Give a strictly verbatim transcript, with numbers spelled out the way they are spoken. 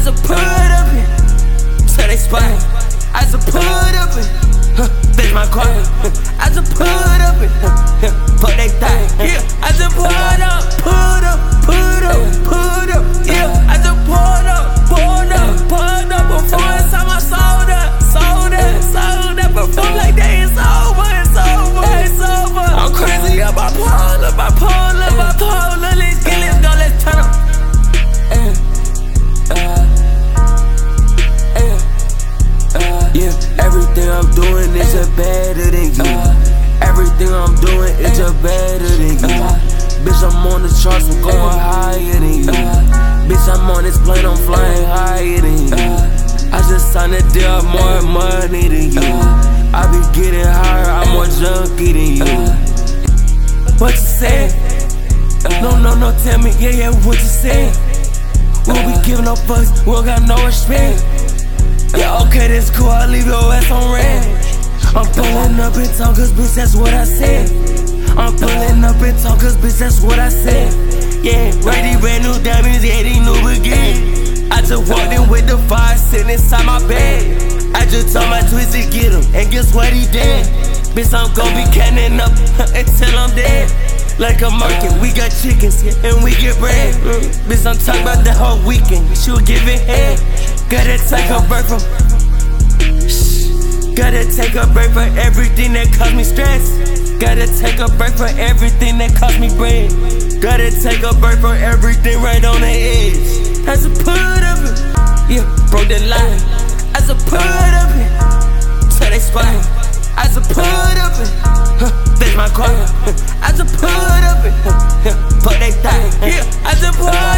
just put up it till they spot. I just put up it, huh, bitch my car. I just put up it, huh, but they die. Yeah, I just put up, put up, put up, put up. Yeah, I just put up, put up, put up. Before it's time I sold up, sold up, sold up. Before like that it's over, it's over, it's over. I'm crazy up, I pull up, I pull up, I pull up. Let's get, let's go, let's turn up. Yeah, everything I'm doing is just better than you. Everything I'm doing is just better than you. Bitch, I'm on the charts, I'm going higher than you. Bitch, I'm on this plane, I'm flying higher than you. I just signed a deal, more money than you. I be getting higher, I'm more junkie than you. What you say? No, no, no, tell me, yeah, yeah, what you say? We don't be giving no fucks, we don't got no respect. Yeah, okay, that's cool, I'll leave your ass on red. I'm pulling up in town, cause bitch, that's what I said. I'm pulling up in town, cause bitch, that's what I said. Yeah, right, these brand new diamonds, yeah, these new begin. I just walked in with the fire sitting inside my bed. I just told my twist to get him, and guess what he did? Bitch, I'm gon' be counting up until I'm dead. Like a market, we got chickens, and we get bread. Bitch, I'm talking about the whole weekend, she'll give it head. Gotta take a break from Shh. Gotta take a break for everything that caused me stress. Gotta take a break for everything that cost me bread. Gotta take a break for everything right on the edge. I just put up it, yeah, broke the line. I just put up it till they spot. I just put up it, huh, bitch my car. I just put up it, huh, but they die. Yeah, I just put